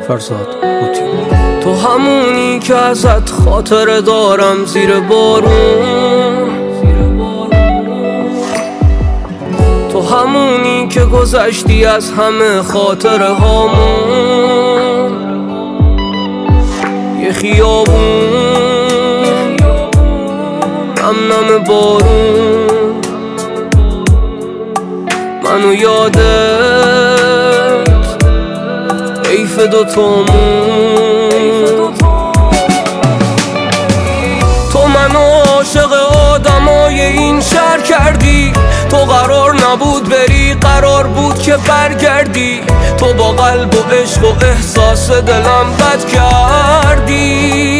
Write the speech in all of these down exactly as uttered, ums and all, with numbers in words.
فرزاد هوتی. تو همونی که ازت خاطر دارم زیر بارون، تو همونی که گذشتی از همه خاطره هامون. یه خیابون نم نم بارون، منو یادت حیف دوتامون. تو منو عاشق آدمای این شهر کردی، تو قرار نبود بری، قرار بود که برگردی. تو با قلب و عشق و احساس دلم بد کردی.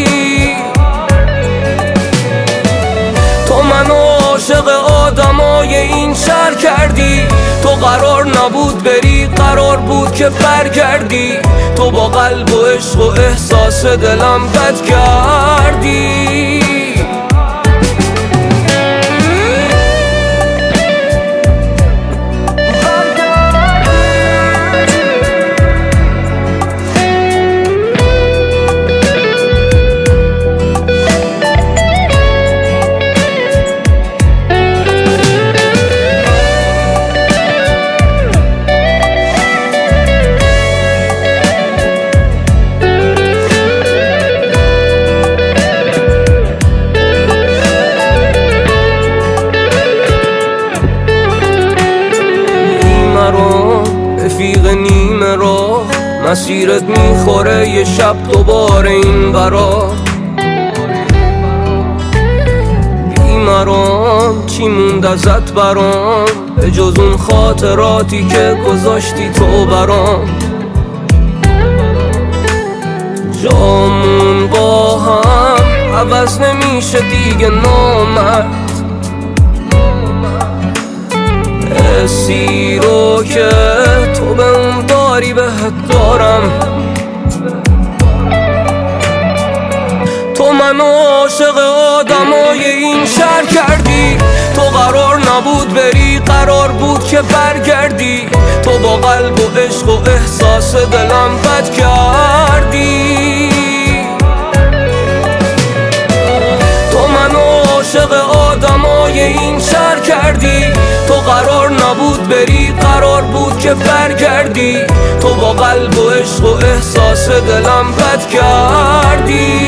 تو منو عاشق آدمای این شهر کردی، تو قرار نبود بری، قرار بود که برگردی. تو با قلب و عشق و احساس دلم بد کردی. رفیق نیمه راه مسیرت میخوره یه شب دوباره این برا. بیمران چی موند ازت برام، به جز اون خاطراتی که گذاشتی تو برام. جامون با هم عوض نمیشه دیگه نامرد، حسی رو که تو به اون داری بهت دارم. تو منو عاشق آدمای این شهر کردی، تو قرار نبود بری، قرار بود که برگردی. تو با قلب و عشق و احساس دلم بد کردی. تو منو عاشق آدمای این شهر کردی، تو قرار نبود بری، قرار بود که برگردی. تو با قلب و عشق و احساس دلم بد کردی.